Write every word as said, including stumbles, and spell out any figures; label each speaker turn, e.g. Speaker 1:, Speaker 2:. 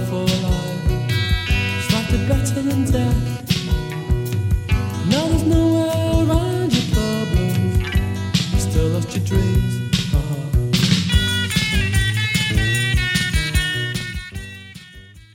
Speaker 1: for life. Slightly better than death. Now there's nowhere around your problems. You still lost your dreams.